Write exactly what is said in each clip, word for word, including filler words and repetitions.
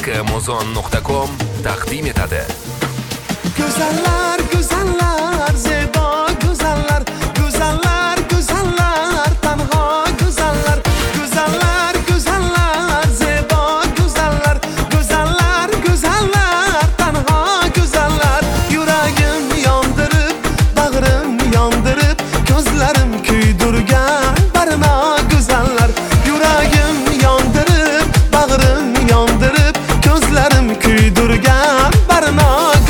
mozon nuqta com taqdim etadi. Go'zallar, go'zallar, zebo go'zallar, go'zallar, go'zallar, tanho go'zallar, go'zallar, go'zallar, zebo go'zallar, go'zallar, go'zallar, tanho go'zallar. Yuragim yondirib, bag'rim yondirib, ko'zlarim kuydirgan barno go'zallar. Yuragim yondirib, bag'rim yondirib, ko'zlarim kuydirgan barno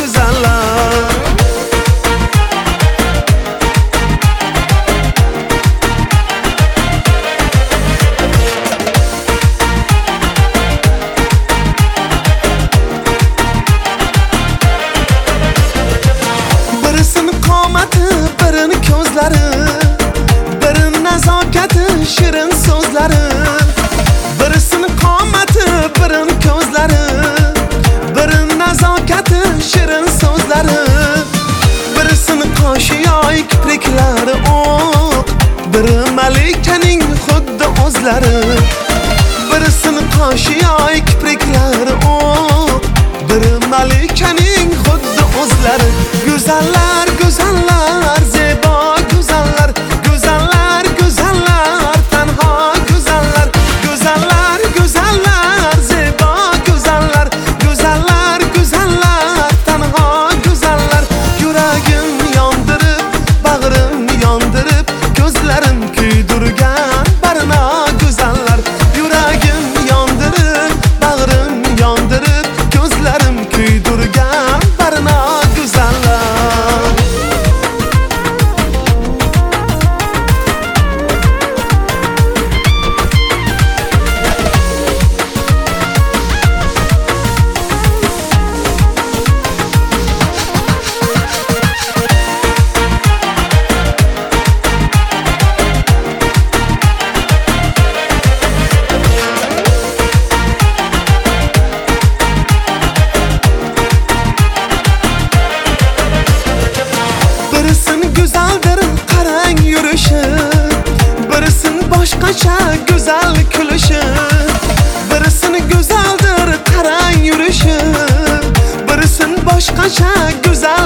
birini ko'zlari, birini nazokati, shirin so'zlari. Birisini qomati, birini ko'zlari, birini nazokati, shirin so'zlari. Birisini qoshi yoy kipriklari o'q, biri malikaning xuddi o'zlari. Birisini qoshi yoy kipriklari o'q, biri malikaning xuddi o'zlari. Go'zallar, go'zallar, zebo go'zallar, go'zallar, go'zallar, tanho go'zallar, go'zallar, go'zallar, zebo go'zallar, go'zallar, go'zallar, tanho go'zallar. Yuragim yondirib, bag'rim yondirib, ko'zlarim kuydirgan barno go'zallar. Yuragim yondirib, bag'rim yondirib, ko'zlarim kuydirgan barno go'zallar. Güzeldir qarang yurishi, birisini boshqacha go'zal kulishi. Birisini go'zaldir qarang yurishi, birisini boshqacha go'zal